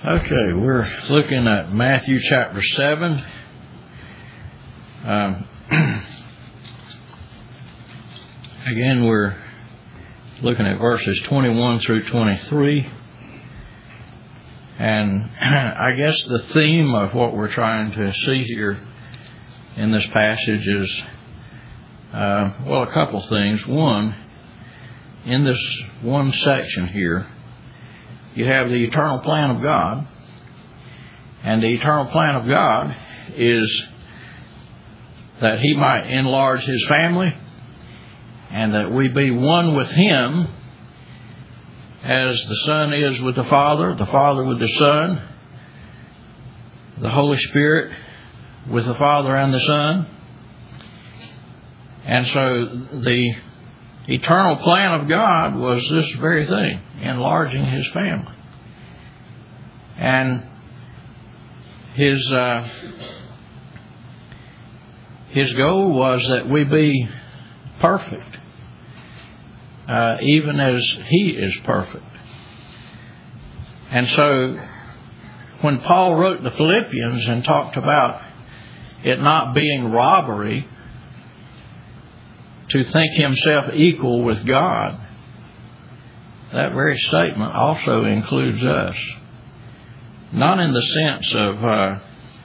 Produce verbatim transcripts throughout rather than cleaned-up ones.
Okay, we're looking at Matthew chapter seven. Um, again, we're looking at verses twenty-one through twenty-three. And I guess the theme of what we're trying to see here in this passage is, uh, well, a couple things. One, in this one section here, you have the eternal plan of God. And the eternal plan of God is that He might enlarge His family and that we be one with Him as the Son is with the Father, the Father with the Son, the Holy Spirit with the Father and the Son. And so the eternal plan of God was this very thing, enlarging His family. And His uh, His goal was that we be perfect, uh, even as He is perfect. And so when Paul wrote the Philippians and talked about it not being robbery to think himself equal with God, that very statement also includes us. Not in the sense of uh,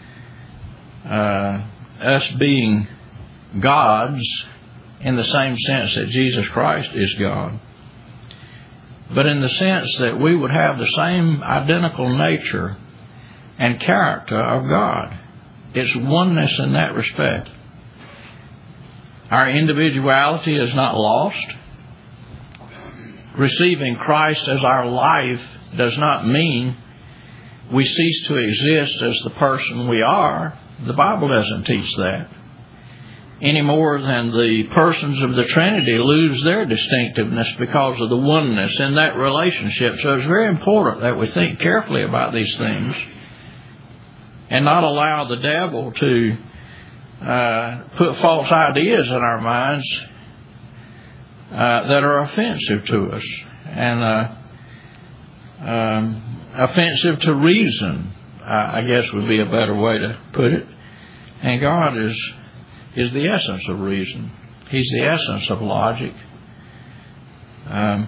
uh, us being gods in the same sense that Jesus Christ is God, but in the sense that we would have the same identical nature and character of God. It's oneness in that respect. Our individuality is not lost. Receiving Christ as our life does not mean we cease to exist as the person we are. The Bible doesn't teach that. Any more than the persons of the Trinity lose their distinctiveness because of the oneness in that relationship. So it's very important that we think carefully about these things and not allow the devil to Uh, put false ideas in our minds uh, that are offensive to us and uh, um, offensive to reason, uh, I guess would be a better way to put it. And God is is the essence of reason. He's the essence of logic. Um,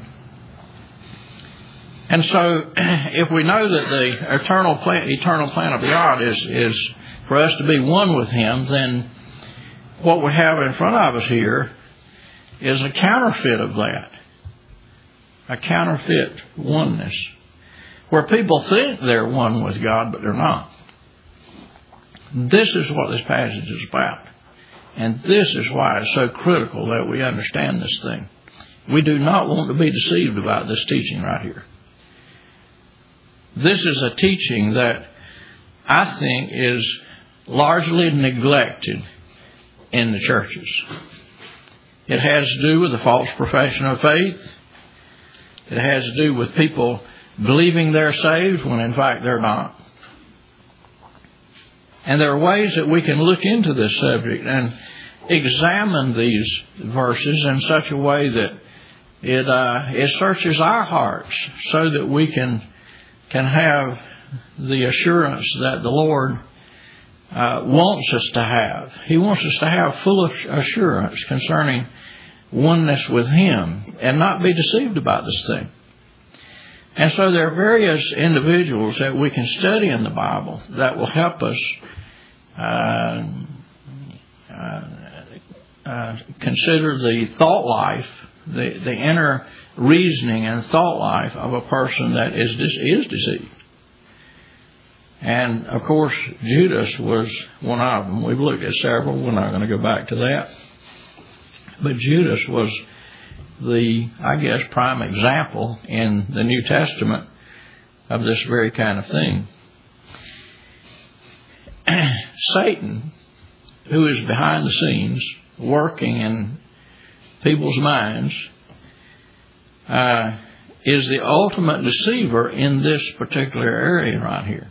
and so, if we know that the eternal plan, eternal plan of God is is for us to be one with Him, then what we have in front of us here is a counterfeit of that. A counterfeit oneness. Where people think they're one with God, but they're not. This is what this passage is about. And this is why it's so critical that we understand this thing. We do not want to be deceived about this teaching right here. This is a teaching that I think is largely neglected in the churches. It has to do with the false profession of faith. It has to do with people believing they're saved when in fact they're not. And there are ways that we can look into this subject and examine these verses in such a way that it uh, it searches our hearts so that we can can have the assurance that the Lord Uh, wants us to have. He wants us to have full assurance concerning oneness with Him and not be deceived about this thing. And so there are various individuals that we can study in the Bible that will help us uh, uh, uh, consider the thought life, the, the inner reasoning and thought life of a person that is is deceived. And, of course, Judas was one of them. We've looked at several. We're not going to go back to that. But Judas was the, I guess, prime example in the New Testament of this very kind of thing. Satan, who is behind the scenes, working in people's minds, uh, is the ultimate deceiver in this particular area right here.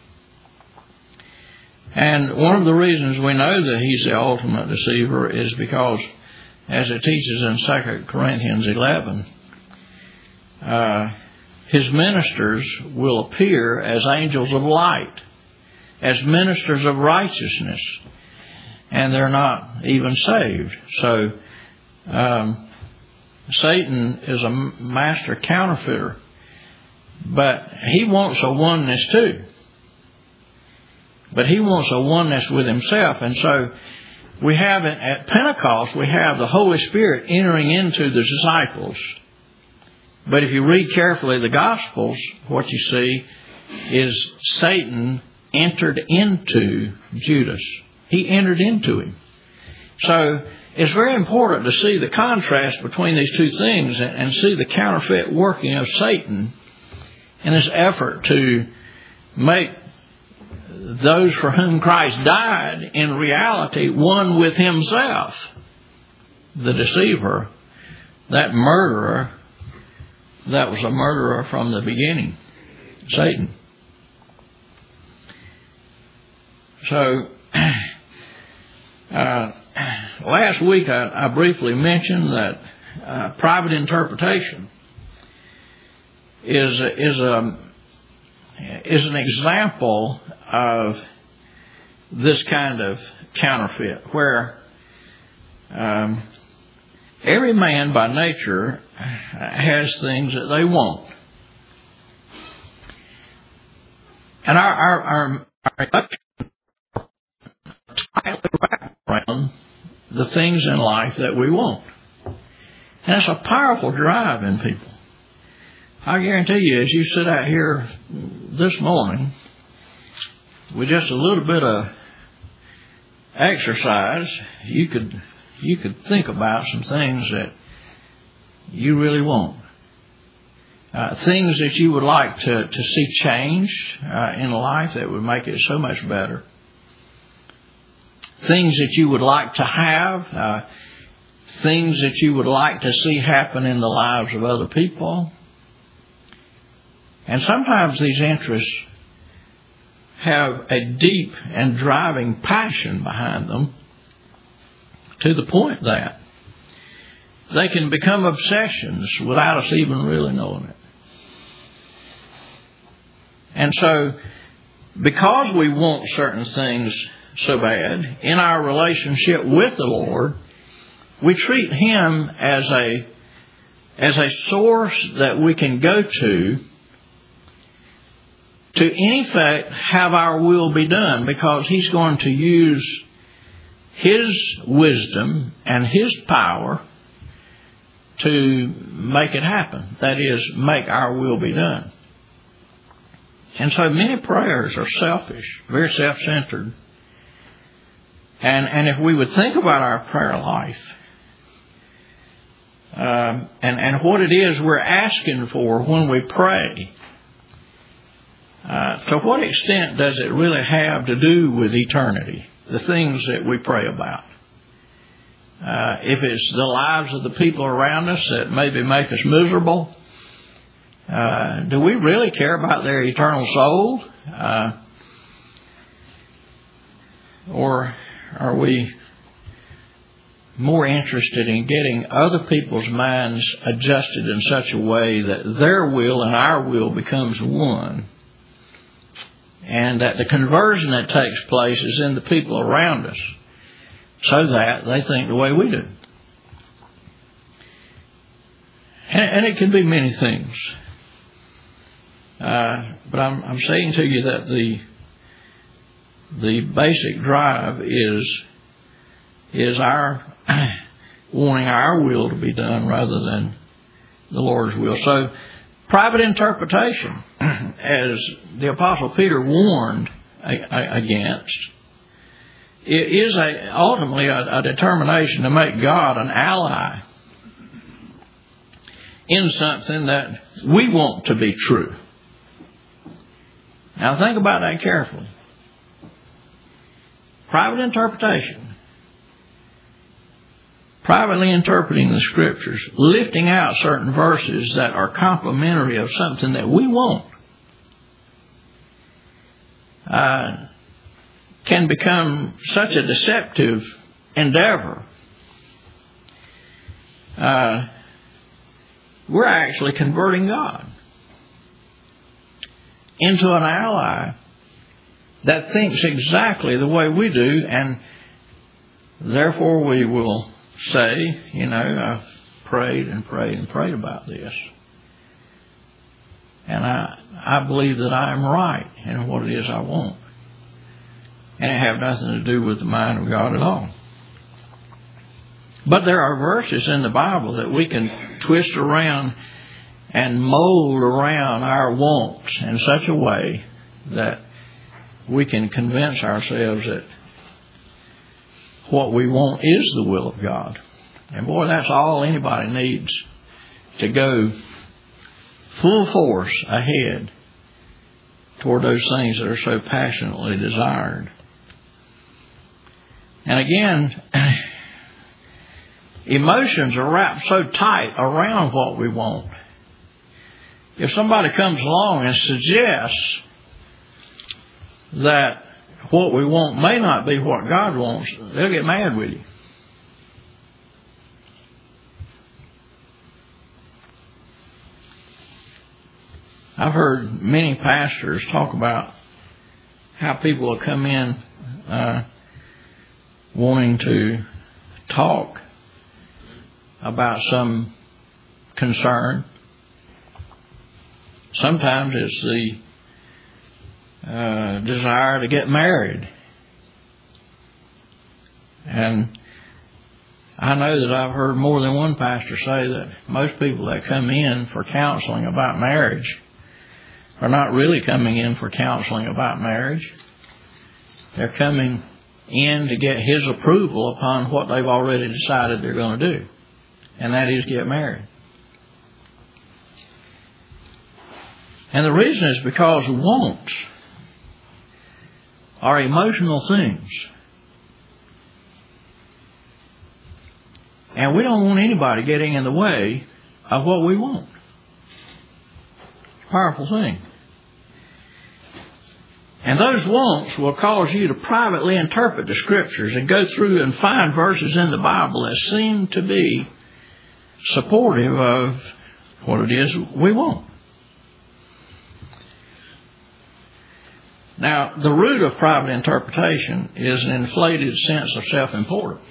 And one of the reasons we know that he's the ultimate deceiver is because, as it teaches in Second Corinthians eleven, uh, his ministers will appear as angels of light, as ministers of righteousness, and they're not even saved. So um, Satan is a master counterfeiter, but he wants a oneness too. But he wants a oneness with himself. And so we have it at Pentecost, we have the Holy Spirit entering into the disciples. But if you read carefully the Gospels, what you see is Satan entered into Judas. He entered into him. So it's very important to see the contrast between these two things and, and see the counterfeit working of Satan in his effort to make those for whom Christ died in reality one with himself. The deceiver, that murderer, that was a murderer from the beginning, Satan. So, uh, last week I, I briefly mentioned that uh, private interpretation is is a is an example of this kind of counterfeit, where um, every man by nature has things that they want, and our our our, our tightly wrapped around the things in life that we want, and it's a powerful drive in people. I guarantee you, as you sit out here this morning, with just a little bit of exercise, you could you could think about some things that you really want. Uh, things that you would like to, to see changed uh, in life that would make it so much better. Things that you would like to have. Uh, things that you would like to see happen in the lives of other people. And sometimes these interests have a deep and driving passion behind them, to the point that they can become obsessions without us even really knowing it. And so, because we want certain things so bad in our relationship with the Lord, we treat Him as a as a source that we can go to to in effect have our will be done, because He's going to use His wisdom and His power to make it happen. That is, make our will be done. And so many prayers are selfish, very self-centered. And and if we would think about our prayer life, um, and, and what it is we're asking for when we pray, Uh, to what extent does it really have to do with eternity, the things that we pray about? Uh, if it's the lives of the people around us that maybe make us miserable, uh, do we really care about their eternal soul? Uh, or are we more interested in getting other people's minds adjusted in such a way that their will and our will becomes one? And that the conversion that takes place is in the people around us, so that they think the way we do. And, and it can be many things. Uh, but I'm, I'm saying to you that the the basic drive is is our wanting our will to be done rather than the Lord's will. So, private interpretation, as the Apostle Peter warned against, it is a, ultimately a, a determination to make God an ally in something that we want to be true. Now think about that carefully. Private interpretation. Privately interpreting the Scriptures, lifting out certain verses that are complementary of something that we want, uh, can become such a deceptive endeavor. Uh, we're actually converting God. into an ally that thinks exactly the way we do, and therefore we will say, you know, I've prayed and prayed and prayed about this, and I I believe that I am right in what it is I want, and it have nothing to do with the mind of God at all. But there are verses in the Bible that we can twist around and mold around our wants in such a way that we can convince ourselves that what we want is the will of God. And boy, that's all anybody needs to go full force ahead toward those things that are so passionately desired. And again, emotions are wrapped so tight around what we want. If somebody comes along and suggests that what we want may not be what God wants, they'll get mad with you. I've heard many pastors talk about how people will come in uh, wanting to talk about some concern. Sometimes it's the uh, desire to get married. And I know that I've heard more than one pastor say that most people that come in for counseling about marriage are not really coming in for counseling about marriage. They're coming in to get his approval upon what they've already decided they're going to do, and that is get married. And the reason is because wants are emotional things. And we don't want anybody getting in the way of what we want. It's a powerful thing. And those wants will cause you to privately interpret the Scriptures and go through and find verses in the Bible that seem to be supportive of what it is we want. Now, the root of private interpretation is an inflated sense of self-importance.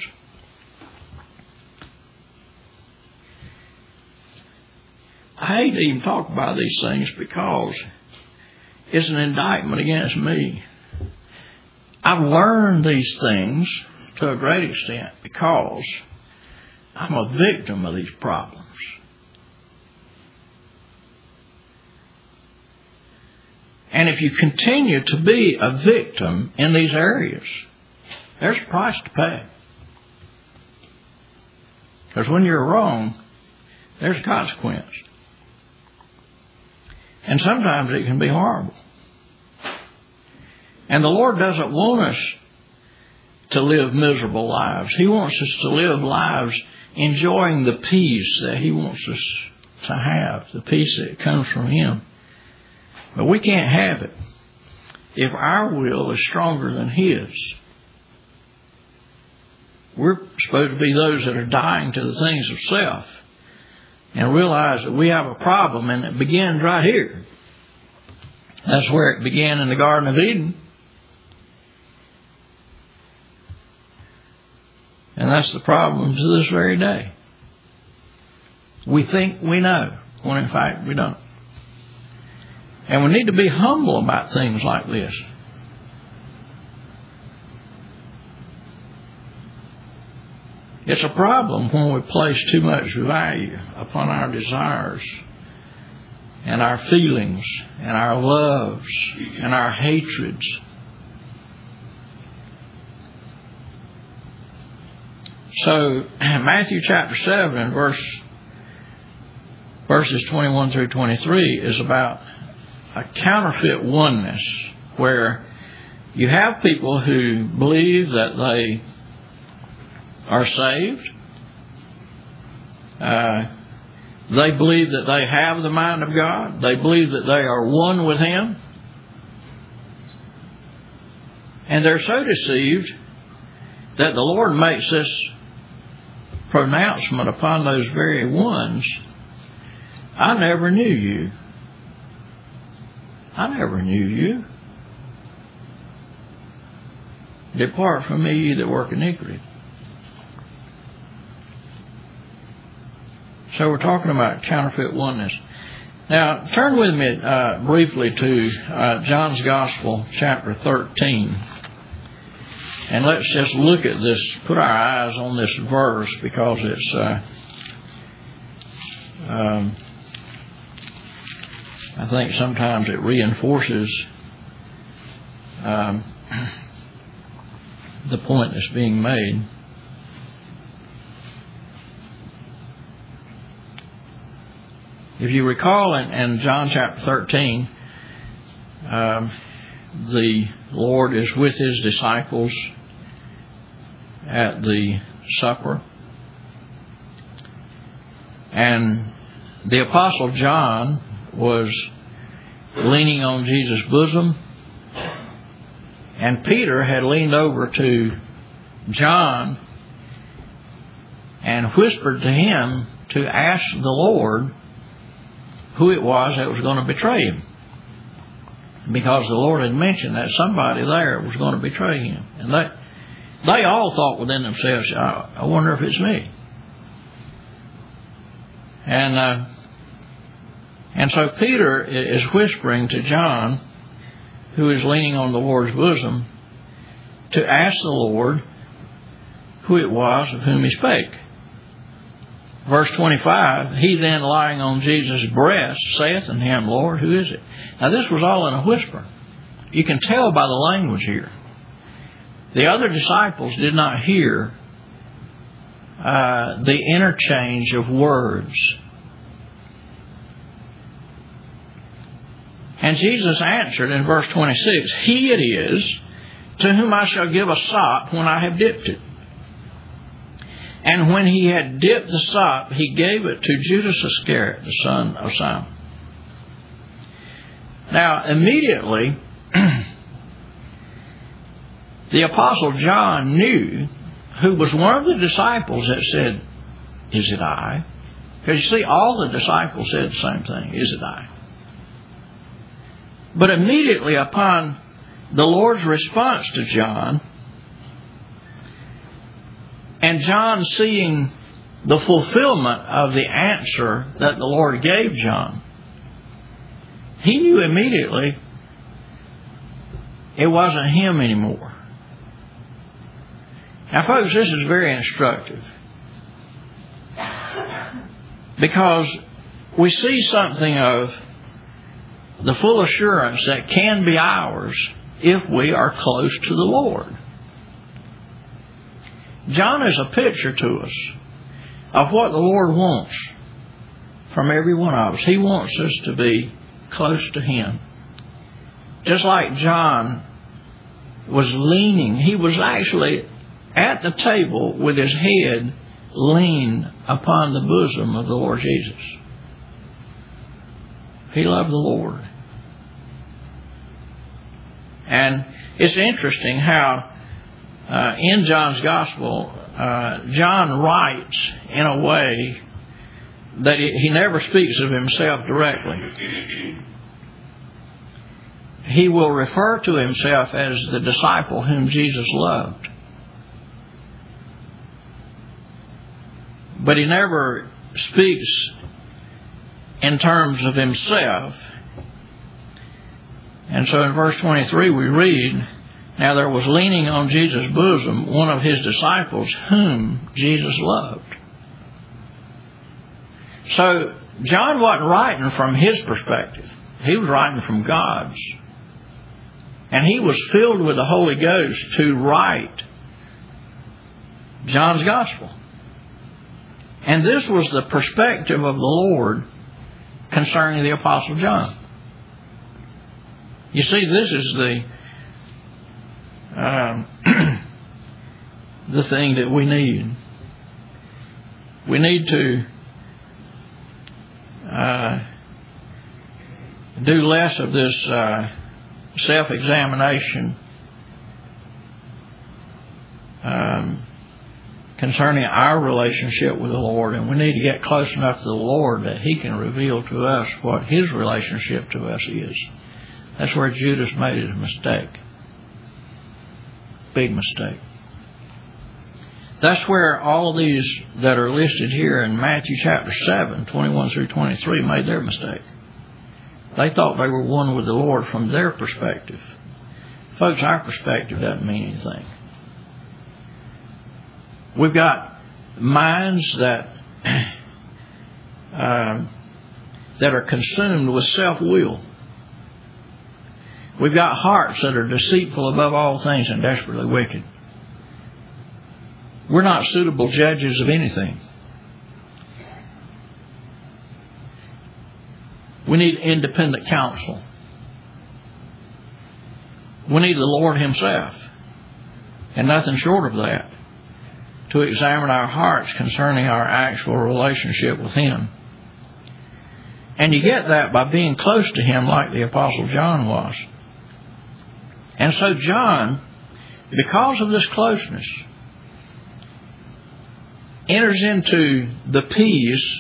I hate to even talk about these things because it's an indictment against me. I've learned these things to a great extent because I'm a victim of these problems. And if you continue to be a victim in these areas, there's a price to pay. Because when you're wrong, there's a consequence. And sometimes it can be horrible. And the Lord doesn't want us to live miserable lives. He wants us to live lives enjoying the peace that He wants us to have, the peace that comes from Him. But we can't have it if our will is stronger than His. We're supposed to be those that are dying to the things of self and realize that we have a problem, and it begins right here. That's where it began in the Garden of Eden. And that's the problem to this very day. We think we know, when in fact we don't. And we need to be humble about things like this. It's a problem when we place too much value upon our desires and our feelings and our loves and our hatreds. So Matthew chapter seven, verse verses twenty-one through twenty-three is about a counterfeit oneness, where you have people who believe that they are saved. Uh, they believe that they have the mind of God. They believe that they are one with Him. And they're so deceived that the Lord makes this pronouncement upon those very ones: I never knew you. I never knew you. Depart from me, ye that work iniquity. So we're talking about counterfeit oneness. Now, turn with me uh, briefly to uh, John's Gospel, chapter thirteen. And let's just look at this, put our eyes on this verse, because it's, uh, um, I think sometimes it reinforces um, the point that's being made. If you recall in, in John chapter thirteen, um, the Lord is with His disciples at the supper. And the Apostle John was leaning on Jesus' bosom. And Peter had leaned over to John and whispered to him to ask the Lord who it was that was going to betray him. Because the Lord had mentioned that somebody there was going to betray him. And they, they all thought within themselves, I, I wonder if it's me. And, uh, and so Peter is whispering to John, who is leaning on the Lord's bosom, to ask the Lord who it was of whom he spake. Verse twenty-five, he then lying on Jesus' breast saith unto him, Lord, who is it? Now this was all in a whisper. You can tell by the language here. The other disciples did not hear uh, the interchange of words. And Jesus answered in verse twenty-six, He it is to whom I shall give a sop when I have dipped it. And when he had dipped the sop, he gave it to Judas Iscariot, the son of Simon. Now, immediately, the Apostle John knew who was one of the disciples that said, Is it I? Because you see, all the disciples said the same thing, Is it I? But immediately upon the Lord's response to John, and John seeing the fulfillment of the answer that the Lord gave John, he knew immediately it wasn't him anymore. Now, folks, this is very instructive, because we see something of the full assurance that can be ours if we are close to the Lord. John is a picture to us of what the Lord wants from every one of us. He wants us to be close to Him. Just like John was leaning, he was actually at the table with his head leaned upon the bosom of the Lord Jesus. He loved the Lord. And it's interesting how uh, in John's Gospel, uh, John writes in a way that he, he never speaks of himself directly. He will refer to himself as the disciple whom Jesus loved. But he never speaks in terms of himself. And so in verse twenty-three we read, Now there was leaning on Jesus' bosom one of his disciples whom Jesus loved. So John wasn't writing from his perspective. He was writing from God's. And he was filled with the Holy Ghost to write John's Gospel. And this was the perspective of the Lord concerning the Apostle John. You see, this is the um, the thing that we need. We need to uh, do less of this uh, self-examination um, concerning our relationship with the Lord, and we need to get close enough to the Lord that He can reveal to us what His relationship to us is. That's where Judas made a mistake. Big mistake. That's where all of these that are listed here in Matthew chapter seven, twenty-one through twenty-three, made their mistake. They thought they were one with the Lord from their perspective. Folks, our perspective doesn't mean anything. We've got minds that uh, that are consumed with self-will. We've got hearts that are deceitful above all things and desperately wicked. We're not suitable judges of anything. We need independent counsel. We need the Lord Himself, and nothing short of that, to examine our hearts concerning our actual relationship with Him. And you get that by being close to Him like the Apostle John was. And so John, because of this closeness, enters into the peace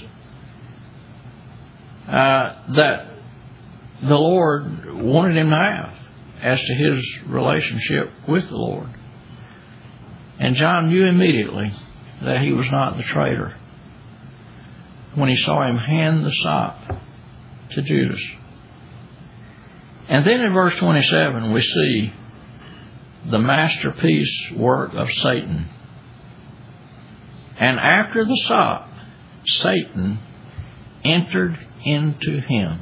uh, that the Lord wanted him to have as to his relationship with the Lord. And John knew immediately that he was not the traitor when he saw him hand the sop to Judas. And then in verse twenty-seven we see the masterpiece work of Satan. And after the sop, Satan entered into him.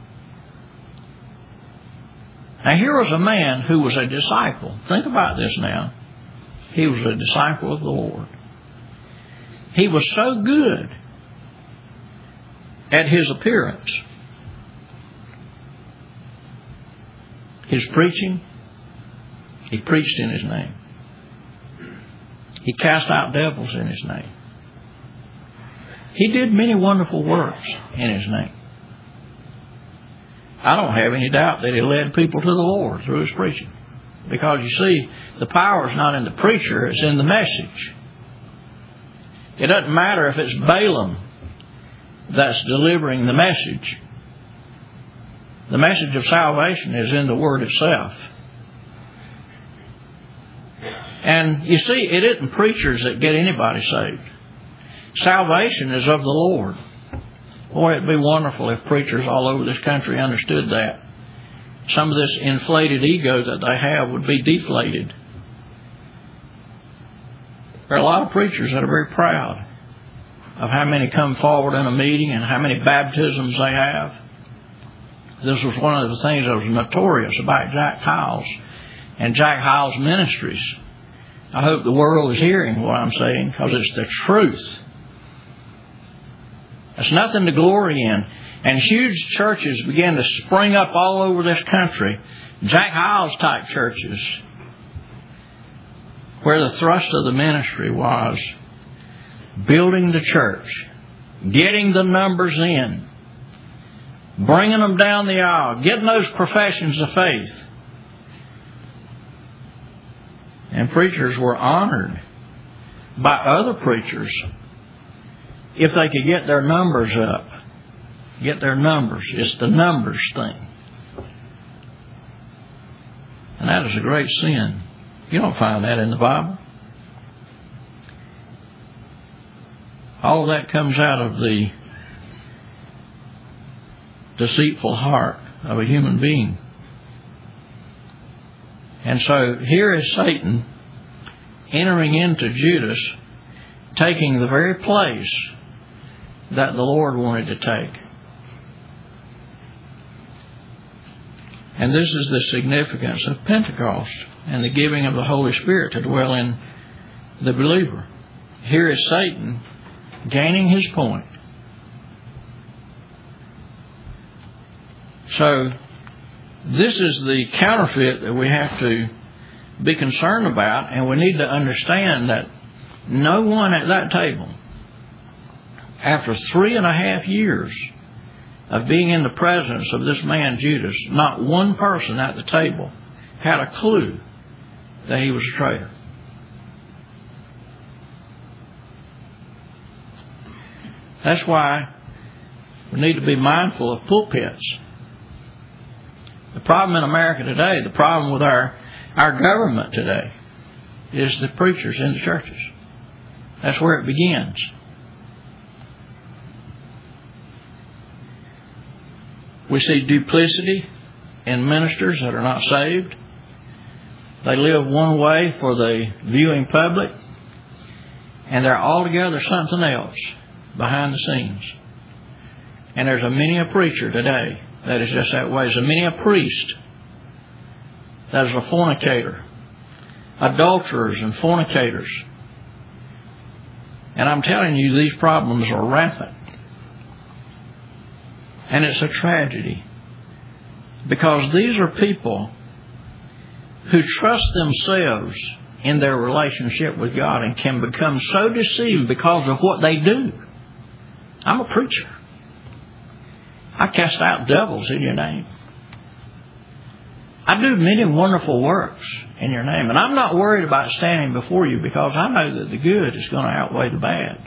Now here was a man who was a disciple. Think about this now. He was a disciple of the Lord. He was so good at his appearance, his preaching. He preached in His name. He cast out devils in His name. He did many wonderful works in His name. I don't have any doubt that he led people to the Lord through his preaching. Because you see, the power is not in the preacher, it's in the message. It doesn't matter if it's Balaam that's delivering the message. The message of salvation is in the Word itself. And you see, it isn't preachers that get anybody saved. Salvation is of the Lord. Boy, it'd be wonderful if preachers all over this country understood that. Some of this inflated ego that they have would be deflated. There are a lot of preachers that are very proud of how many come forward in a meeting and how many baptisms they have. This was one of the things that was notorious about Jack Hyles and Jack Hyles Ministries. I hope the world is hearing what I'm saying, because it's the truth. There's nothing to glory in. And huge churches began to spring up all over this country. Jack Hyles type churches, where the thrust of the ministry was building the church, getting the numbers in, bringing them down the aisle, getting those professions of faith. And preachers were honored by other preachers if they could get their numbers up. Get their numbers. It's the numbers thing. And that is a great sin. You don't find that in the Bible. All of that comes out of the deceitful heart of a human being. And so here is Satan entering into Judas, taking the very place that the Lord wanted to take. And this is the significance of Pentecost and the giving of the Holy Spirit to dwell in the believer. Here is Satan gaining his point. So this is the counterfeit that we have to be concerned about, and we need to understand that no one at that table, after three and a half years of being in the presence of this man Judas, not one person at the table had a clue that he was a traitor. That's why we need to be mindful of pulpits. The problem in America today, the problem with our, our government today, is the preachers in the churches. That's where it begins. We see duplicity in ministers that are not saved. They live one way for the viewing public, and they're altogether something else behind the scenes. And there's a many a preacher today that is just that way. There's a many a priest that is a fornicator, adulterers and fornicators. And I'm telling you, these problems are rampant. And it's a tragedy, because these are people who trust themselves in their relationship with God and can become so deceived because of what they do. I'm a preacher. I cast out devils in your name. I do many wonderful works in your name. And I'm not worried about standing before you, because I know that the good is going to outweigh the bad.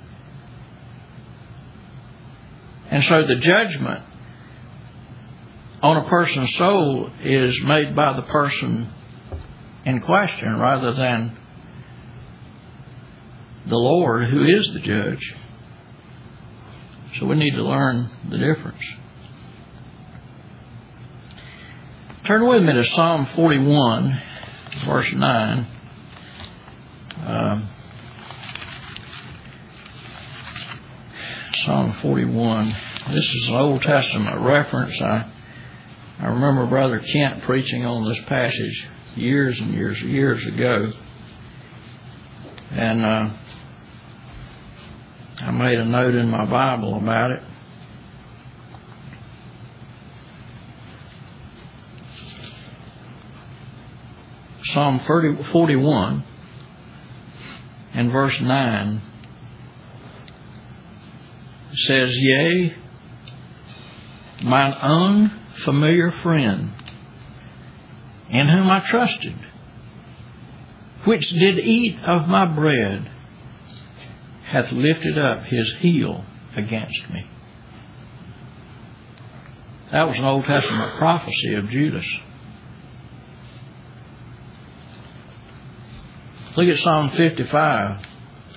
And so the judgment on a person's soul is made by the person in question rather than the Lord, who is the judge. So we need to learn the difference. Turn with me to Psalm forty-one, verse nine. Um, Psalm forty-one. This is an Old Testament reference. I I remember Brother Kent preaching on this passage years and years and years ago. And uh, I made a note in my Bible about it. Psalm forty-one and verse nine says, "Yea, mine own familiar friend, in whom I trusted, which did eat of my bread, hath lifted up his heel against me." That was an Old Testament prophecy of Judas. Look at Psalm fifty-five.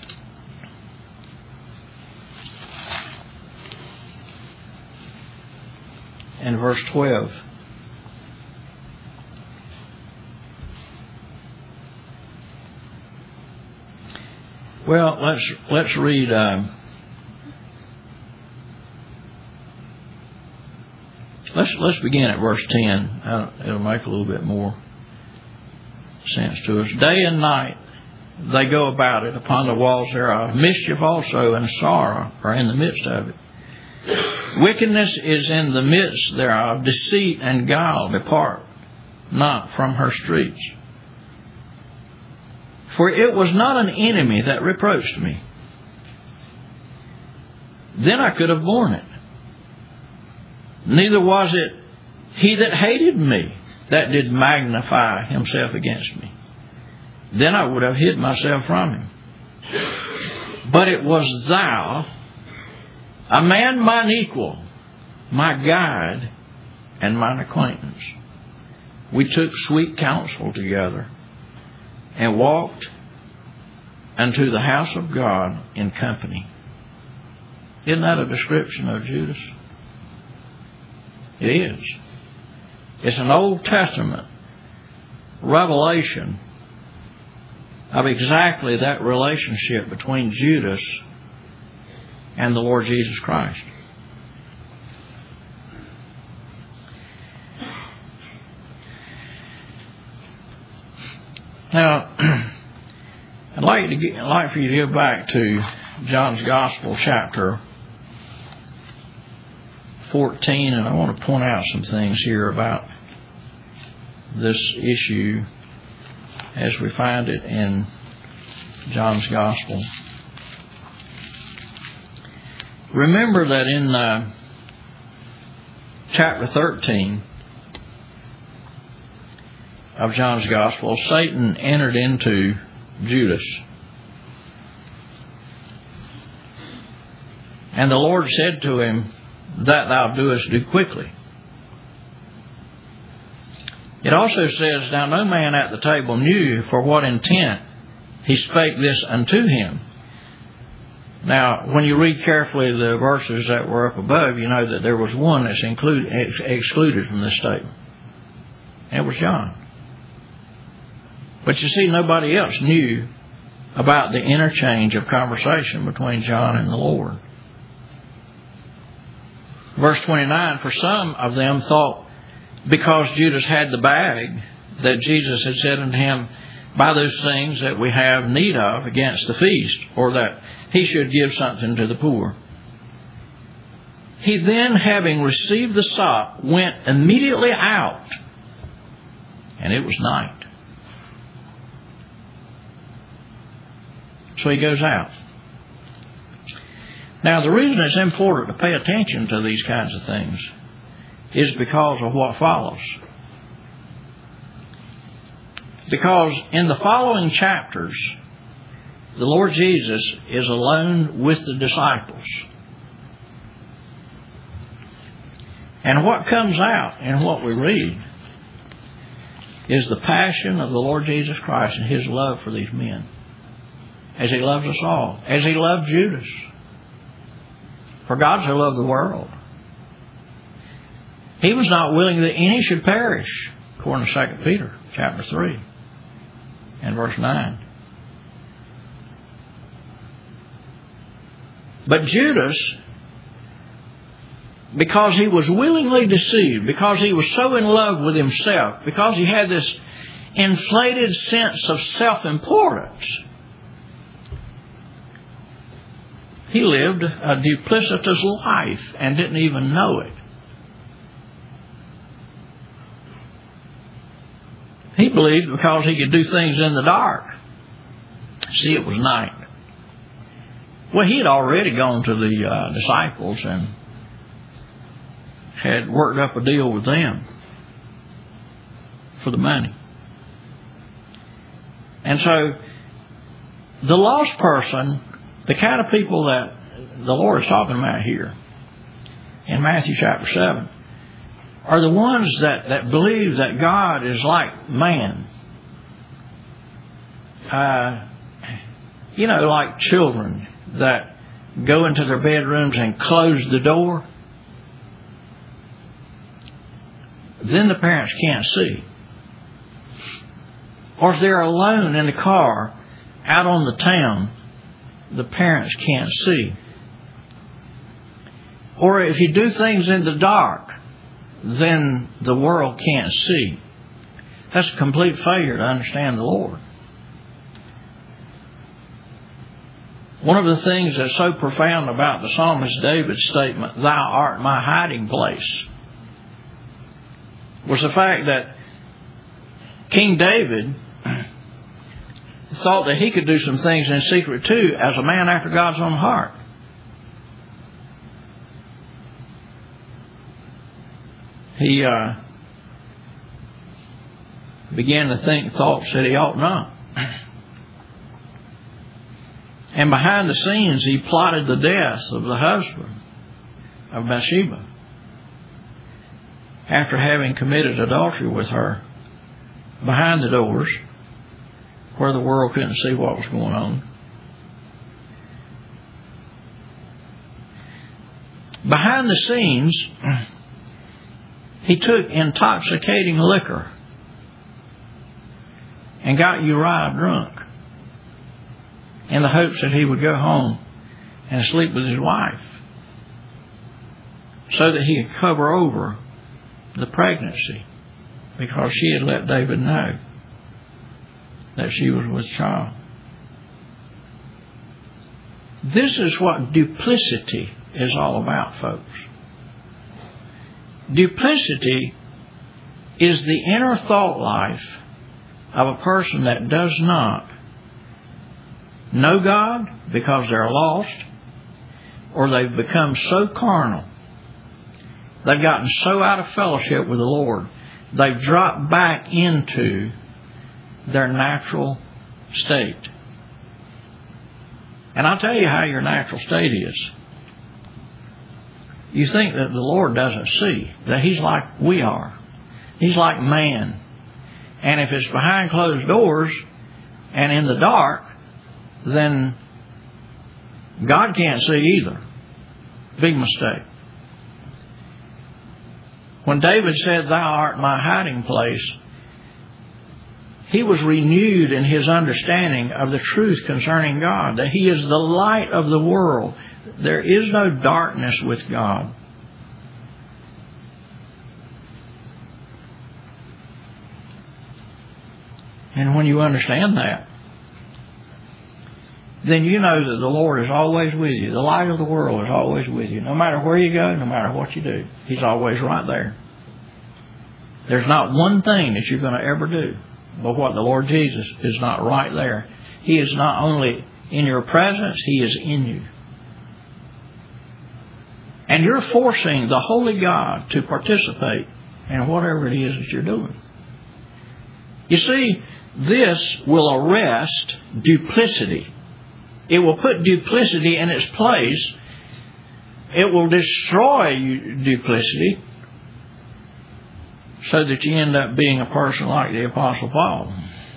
And verse twelve. Well, let's let's read. Um, let's let's begin at verse ten. Uh, it'll make a little bit more sense to us. Day and night they go about it upon the walls thereof. Mischief also and sorrow are in the midst of it. Wickedness is in the midst thereof. Deceit and guile depart not from her streets. For it was not an enemy that reproached me. Then I could have borne it. Neither was it he that hated me that did magnify himself against me. Then I would have hid myself from him. But it was thou, a man mine equal, my guide, and mine acquaintance. We took sweet counsel together, and walked unto the house of God in company. Isn't that a description of Judas? It is. It's an Old Testament revelation of exactly that relationship between Judas and the Lord Jesus Christ. Now, I'd like to get, I'd like for you to go back to John's Gospel, chapter fourteen, and I want to point out some things here about this issue as we find it in John's Gospel. Remember that in uh, chapter thirteen of John's Gospel, Satan entered into Judas. And the Lord said to him, "That thou doest, do quickly." It also says, now no man at the table knew for what intent he spake this unto him. Now, when you read carefully the verses that were up above, you know that there was one that's included, ex- excluded from this statement. And it was John. But you see, nobody else knew about the interchange of conversation between John and the Lord. Verse twenty-nine, for some of them thought, because Judas had the bag, that Jesus had said unto him, buy those things that we have need of against the feast, or that he should give something to the poor. He then, having received the sop, went immediately out, and it was night. So he goes out. Now, the reason it's important to pay attention to these kinds of things is because of what follows. Because in the following chapters, the Lord Jesus is alone with the disciples. And what comes out in what we read is the passion of the Lord Jesus Christ and His love for these men. As He loves us all. As He loved Judas. For God so loved the world. He was not willing that any should perish, according to Second Peter chapter three and verse nine. But Judas, because he was willingly deceived, because he was so in love with himself, because he had this inflated sense of self-importance, he lived a duplicitous life and didn't even know it. He believed because he could do things in the dark. See, it was night. Well, he had already gone to the uh, disciples and had worked up a deal with them for the money. And so, the lost person, the kind of people that the Lord is talking about here in Matthew chapter seven, are the ones that, that believe that God is like man. Uh, you know, like children that go into their bedrooms and close the door. Then the parents can't see. Or if they're alone in the car out on the town, the parents can't see. Or if you do things in the dark, then the world can't see. That's a complete failure to understand the Lord. One of the things that's so profound about the psalmist David's statement, "Thou art my hiding place," was the fact that King David thought that he could do some things in secret too, as a man after God's own heart. He uh, began to think thoughts that he ought not. And behind the scenes, he plotted the death of the husband of Bathsheba after having committed adultery with her behind the doors where the world couldn't see what was going on. Behind the scenes, he took intoxicating liquor and got Uriah drunk in the hopes that he would go home and sleep with his wife so that he could cover over the pregnancy, because she had let David know that she was with child. This is what duplicity is all about, folks. Duplicity is the inner thought life of a person that does not know God because they're lost, or they've become so carnal, they've gotten so out of fellowship with the Lord, they've dropped back into their natural state. And I'll tell you how your natural state is. You think that the Lord doesn't see, that He's like we are. He's like man. And if it's behind closed doors and in the dark, then God can't see either. Big mistake. When David said, "Thou art my hiding place," he was renewed in his understanding of the truth concerning God, that He is the light of the world. There is no darkness with God. And when you understand that, then you know that the Lord is always with you. The light of the world is always with you. No matter where you go, no matter what you do, He's always right there. There's not one thing that you're going to ever do but what the Lord Jesus is not right there. He is not only in your presence, He is in you. And you're forcing the Holy God to participate in whatever it is that you're doing. You see, this will arrest duplicity. It will put duplicity in its place. It will destroy duplicity so that you end up being a person like the Apostle Paul,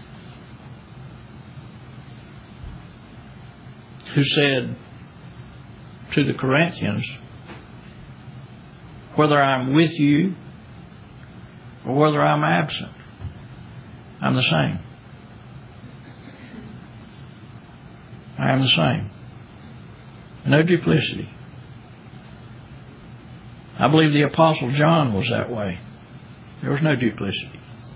who said to the Corinthians, "Whether I'm with you or whether I'm absent, I'm the same. I am the same." No duplicity. I believe the Apostle John was that way. There was no duplicity.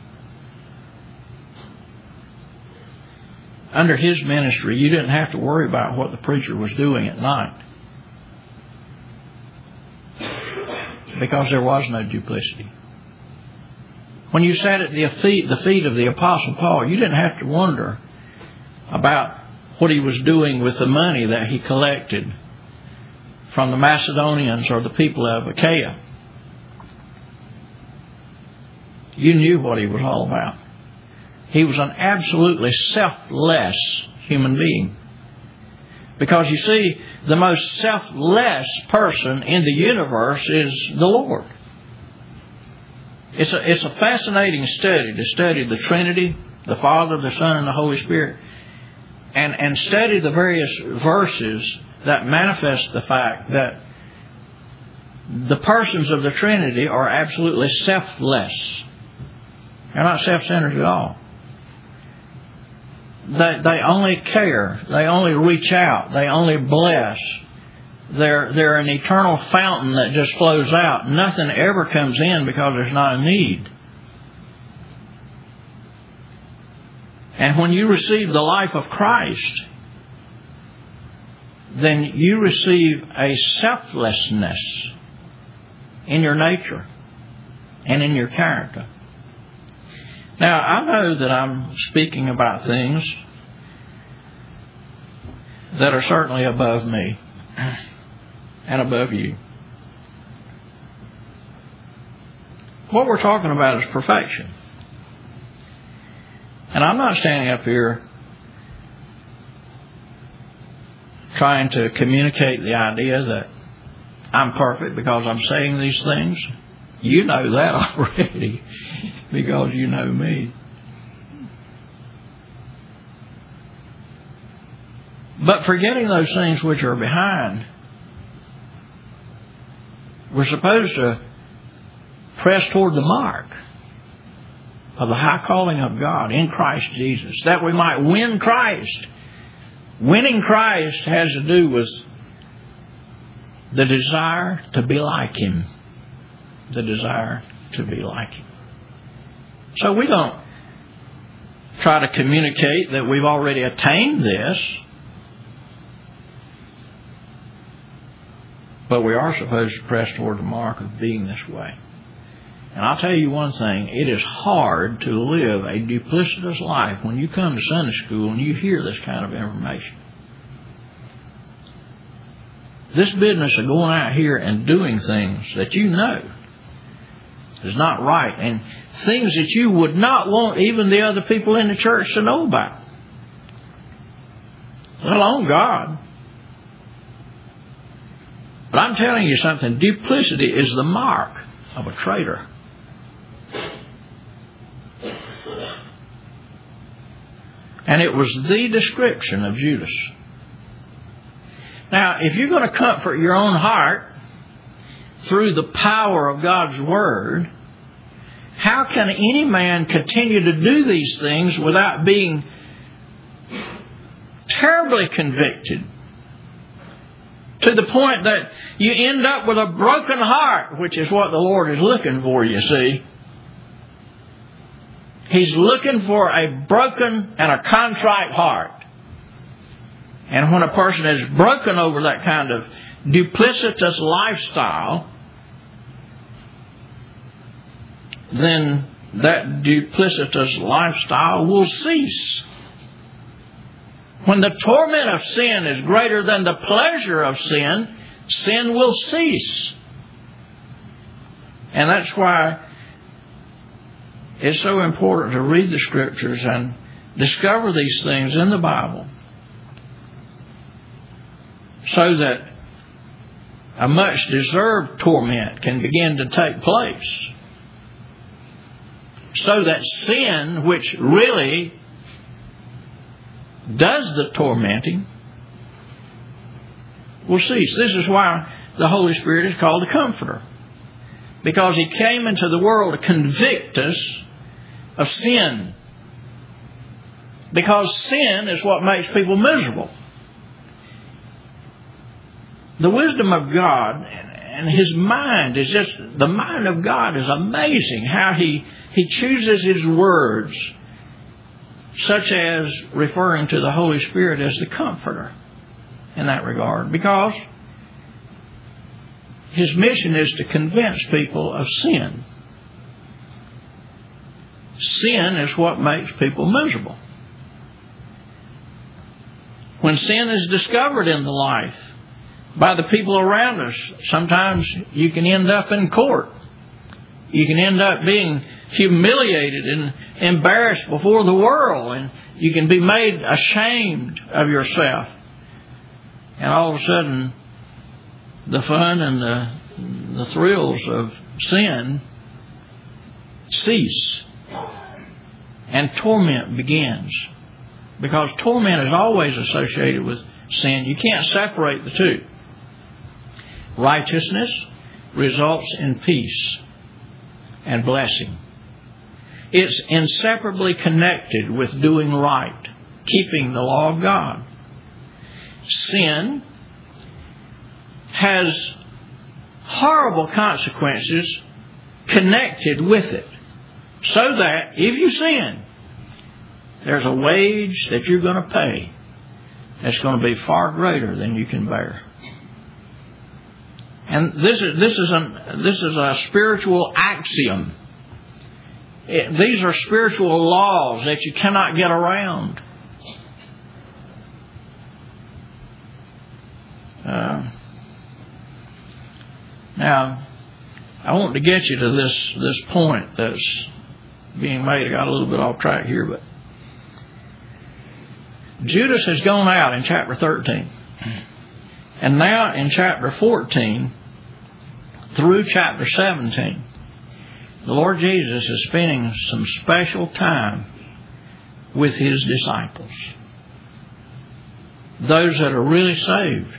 Under his ministry, you didn't have to worry about what the preacher was doing at night, because there was no duplicity. When you sat at the feet, the feet of the Apostle Paul, you didn't have to wonder about what he was doing with the money that he collected from the Macedonians or the people of Achaia. You knew what he was all about. He was an absolutely selfless human being. Because you see, the most selfless person in the universe is the Lord. It's a, it's a fascinating study to study the Trinity, the Father, the Son, and the Holy Spirit, and, and study the various verses that manifest the fact that the persons of the Trinity are absolutely selfless. They're not self-centered at all. They, they only care. They only reach out. They only bless. They're, they're an eternal fountain that just flows out. Nothing ever comes in because there's not a need. And when you receive the life of Christ, then you receive a selflessness in your nature and in your character. Now, I know that I'm speaking about things that are certainly above me and above you. What we're talking about is perfection. And I'm not standing up here trying to communicate the idea that I'm perfect because I'm saying these things. You know that already because you know me. But forgetting those things which are behind, we're supposed to press toward the mark of the high calling of God in Christ Jesus, that we might win Christ. Winning Christ has to do with the desire to be like Him. The desire to be like Him. So we don't try to communicate that we've already attained this, but we are supposed to press toward the mark of being this way. And I'll tell you one thing, it is hard to live a duplicitous life when you come to Sunday school and you hear this kind of information. This business of going out here and doing things that you know is not right, and things that you would not want even the other people in the church to know about, let alone God. But I'm telling you something, duplicity is the mark of a traitor. And it was the description of Judas. Now, if you're going to comfort your own heart through the power of God's Word, how can any man continue to do these things without being terribly convicted to the point that you end up with a broken heart, which is what the Lord is looking for, you see. He's looking for a broken and a contrite heart. And when a person is broken over that kind of duplicitous lifestyle, then that duplicitous lifestyle will cease. When the torment of sin is greater than the pleasure of sin, sin will cease. And that's why it's so important to read the Scriptures and discover these things in the Bible, so that a much deserved torment can begin to take place. So that sin, which really does the tormenting, will cease. This is why the Holy Spirit is called the Comforter. Because He came into the world to convict us of sin. Because sin is what makes people miserable. The wisdom of God and His mind is just, the mind of God is amazing how He, he chooses His words, such as referring to the Holy Spirit as the Comforter in that regard. Because His mission is to convince people of sin. Sin is what makes people miserable. When sin is discovered in the life by the people around us, sometimes you can end up in court. You can end up being humiliated and embarrassed before the world, and you can be made ashamed of yourself. And all of a sudden, the fun and the, the thrills of sin cease, and torment begins. Because torment is always associated with sin. You can't separate the two. Righteousness results in peace and blessing. It's inseparably connected with doing right, keeping the law of God. Sin has horrible consequences connected with it. So that if you sin, there's a wage that you're going to pay that's going to be far greater than you can bear. And this is this is a this is a spiritual axiom. It, these are spiritual laws that you cannot get around. Uh, now, I want to get you to this this point that's being made. I got a little bit off track here, but Judas has gone out in chapter thirteen. And now in chapter fourteen through chapter seventeen, the Lord Jesus is spending some special time with His disciples. Those that are really saved.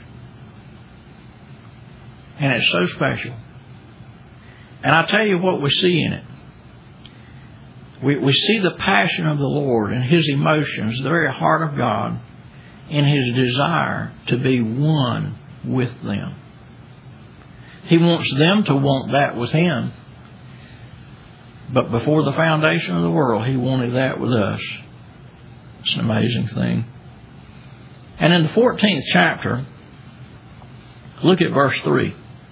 And it's so special. And I tell you what we see in it. We, we see the passion of the Lord and His emotions, the very heart of God, in His desire to be one with them. He wants them to want that with Him. But before the foundation of the world, He wanted that with us. It's an amazing thing. And in the fourteenth chapter, look at verse three.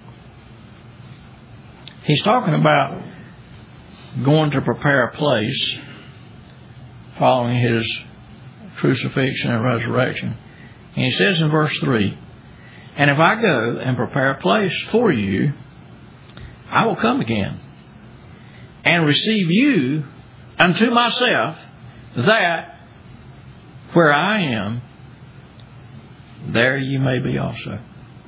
He's talking about going to prepare a place following His crucifixion and resurrection. And He says in verse three, "And if I go and prepare a place for you, I will come again and receive you unto myself, that where I am, there you may be also."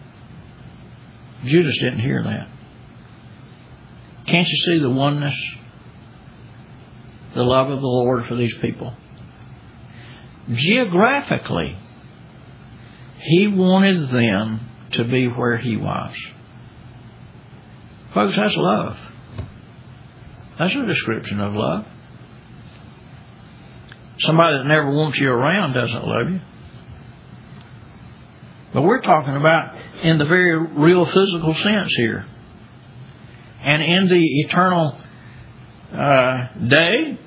Judas didn't hear that. Can't you see the oneness, the love of the Lord for these people? geographically, He wanted them to be where He was. Folks, that's love. That's a description of love. Somebody that never wants you around doesn't love you. But we're talking about in the very real physical sense here. And in the eternal uh, day,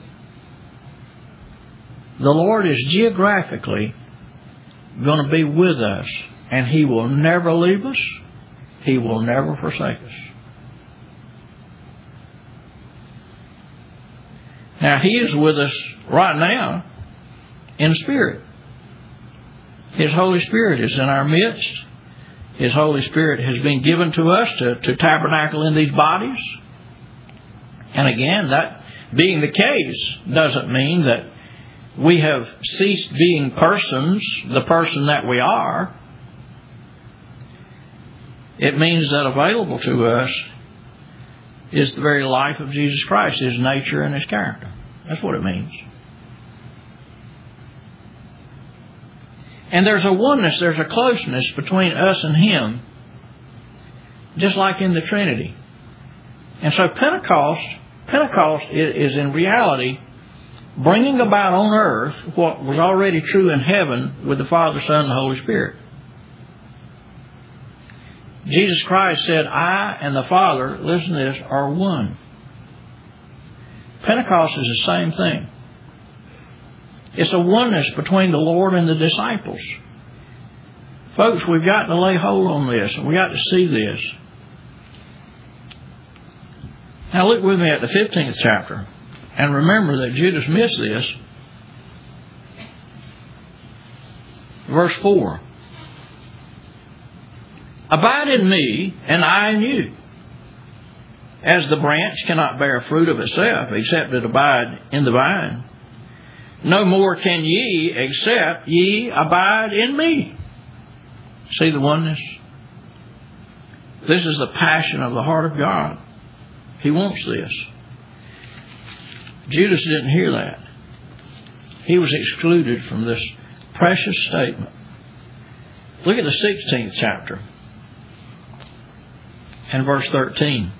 the Lord is geographically going to be with us. And He will never leave us. He will never forsake us. Now, He is with us right now in spirit. His Holy Spirit is in our midst. His Holy Spirit has been given to us to, to tabernacle in these bodies. And again, that being the case doesn't mean that we have ceased being persons, the person that we are. It means that available to us is the very life of Jesus Christ, His nature and His character. That's what it means. And there's a oneness, there's a closeness between us and Him, just like in the Trinity. And so Pentecost, Pentecost is in reality bringing about on earth what was already true in heaven with the Father, Son, and the Holy Spirit. Jesus Christ said, I and the Father, listen to this, are one. Pentecost is the same thing. It's a oneness between the Lord and the disciples. Folks, we've got to lay hold on this, and we've got to see this. Now look with me at the fifteenth chapter, and remember that Judas missed this. Verse four. Abide in me, and I in you. As the branch cannot bear fruit of itself, except it abide in the vine, no more can ye, except ye abide in me. See the oneness? This is the passion of the heart of God. He wants this. Judas didn't hear that. He was excluded from this precious statement. Look at the sixteenth chapter and verse thirteen.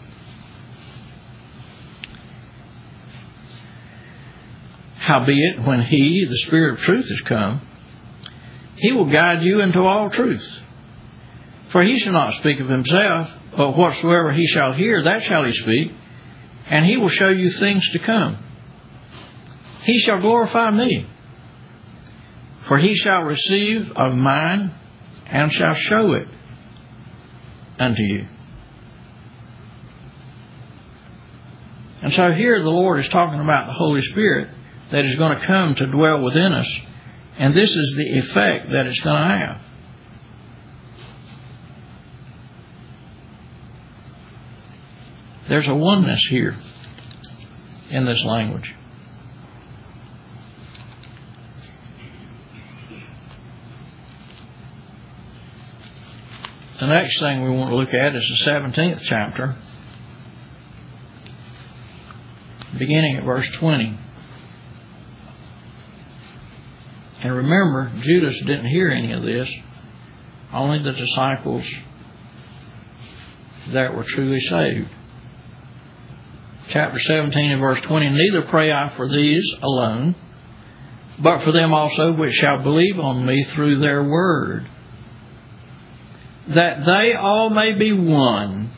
Howbeit, when He, the Spirit of truth, is come, He will guide you into all truth. For He shall not speak of Himself, but whatsoever He shall hear, that shall He speak, and He will show you things to come. He shall glorify me, for He shall receive of mine, and shall show it unto you. And so here the Lord is talking about the Holy Spirit that is going to come to dwell within us. And this is the effect that it's going to have. There's a oneness here in this language. The next thing we want to look at is the seventeenth chapter, beginning at verse twenty. And remember, Judas didn't hear any of this. Only the disciples that were truly saved. Chapter seventeen and verse twenty. Neither pray I for these alone, but for them also which shall believe on me through their word, that they all may be one,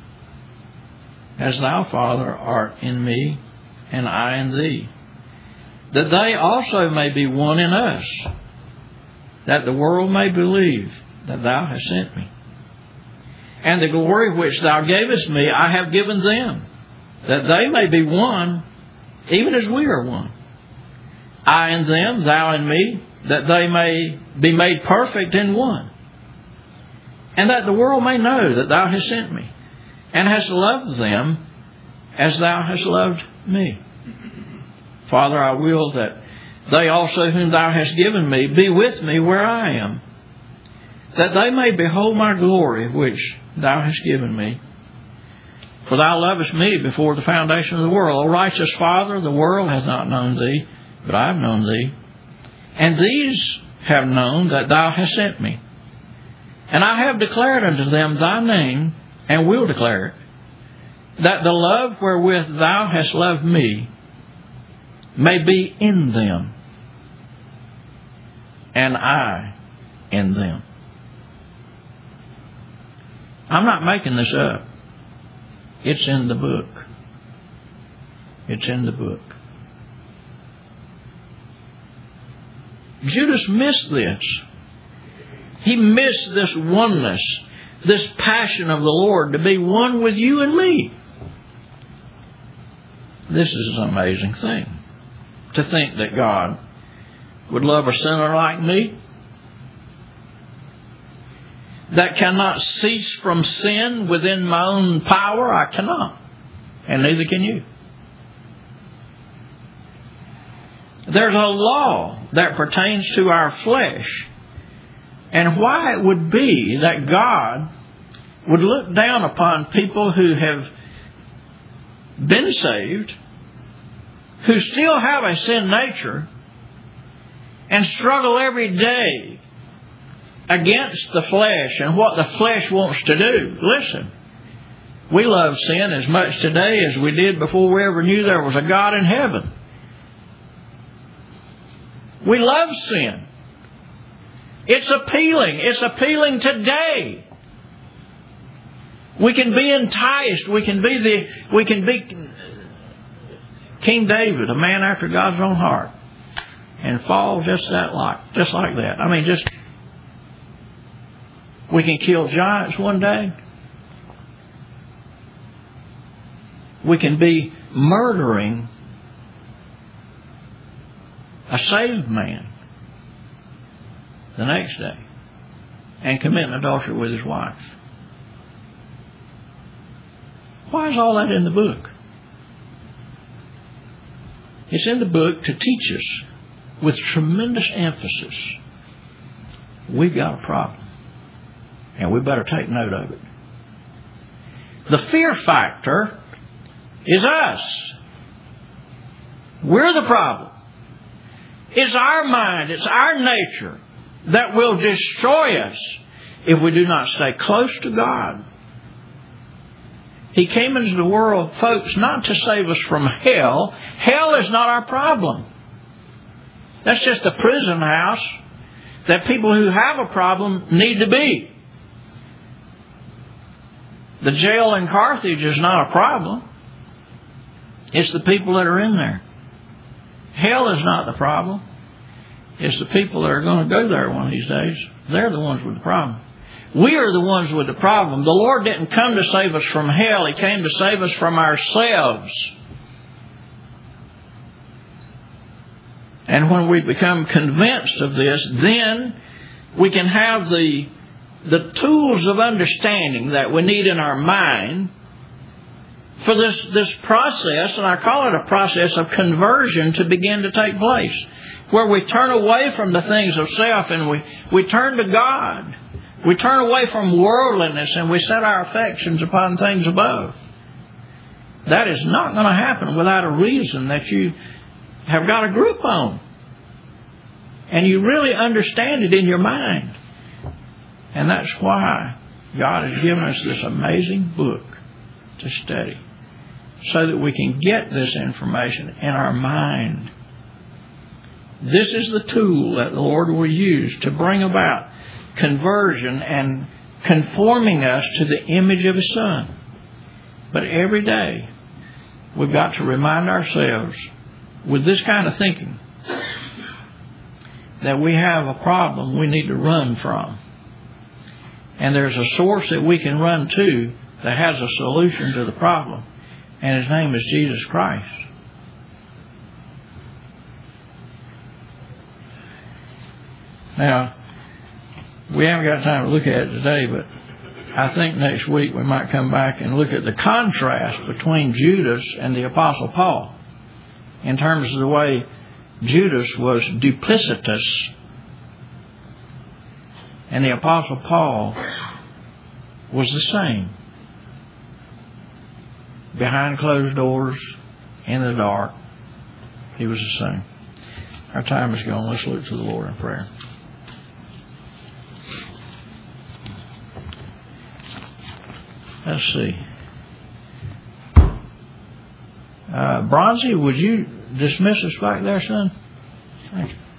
as thou, Father, art in me, and I in thee, that they also may be one in us, that the world may believe that thou hast sent me. And the glory which thou gavest me I have given them, that they may be one, even as we are one. I in them, thou in me, that they may be made perfect in one. And that the world may know that thou hast sent me, and hast loved them as thou hast loved me. Father, I will that they also whom thou hast given me be with me where I am, that they may behold my glory which thou hast given me. For thou lovest me before the foundation of the world. O righteous Father, the world hath not known thee, but I have known thee. And these have known that thou hast sent me. And I have declared unto them thy name, and will declare it, that the love wherewith thou hast loved me may be in them, and I in them. I'm not making this up. It's in the book. It's in the book. Judas missed this. He missed this oneness, this passion of the Lord to be one with you and me. This is an amazing thing. To think that God would love a sinner like me, that cannot cease from sin within my own power. I cannot. And neither can you. There's a law that pertains to our flesh. And why it would be that God would look down upon people who have been saved, who still have a sin nature, and struggle every day against the flesh and what the flesh wants to do. Listen, we love sin as much today as we did before we ever knew there was a God in heaven. We love sin. It's appealing. It's appealing today. We can be enticed. We can be the. We can be King David, a man after God's own heart, and fall just that like, just like that. I mean, just we can kill giants one day. We can be murdering a saved man the next day and committing adultery with his wife. Why is all that in the book? It's in the book to teach us with tremendous emphasis. We've got a problem, and we better take note of it. The fear factor is us. We're the problem. It's our mind, it's our nature that will destroy us if we do not stay close to God. He came into the world, folks, not to save us from hell. Hell is not our problem. That's just a prison house that people who have a problem need to be. The jail in Carthage is not a problem. It's the people that are in there. Hell is not the problem. It's the people that are going to go there one of these days. They're the ones with the problem. We are the ones with the problem. The Lord didn't come to save us from hell. He came to save us from ourselves. And when we become convinced of this, then we can have the, the tools of understanding that we need in our mind for this, this process, and I call it a process of conversion, to begin to take place, where we turn away from the things of self and we, we turn to God. We turn away from worldliness and we set our affections upon things above. That is not going to happen without a reason that you have got a grip on. And you really understand it in your mind. And that's why God has given us this amazing book to study, so that we can get this information in our mind. This is the tool that the Lord will use to bring about conversion and conforming us to the image of His Son. But every day, we've got to remind ourselves, with this kind of thinking, that we have a problem we need to run from. And there's a source that we can run to that has a solution to the problem. And His name is Jesus Christ. Now, we haven't got time to look at it today, but I think next week we might come back and look at the contrast between Judas and the Apostle Paul in terms of the way Judas was duplicitous and the Apostle Paul was the same. Behind closed doors, in the dark, he was the same. Our time is gone. Let's look to the Lord in prayer. Let's see. Uh, Bronzy, would you dismiss us back there, son? Thank you.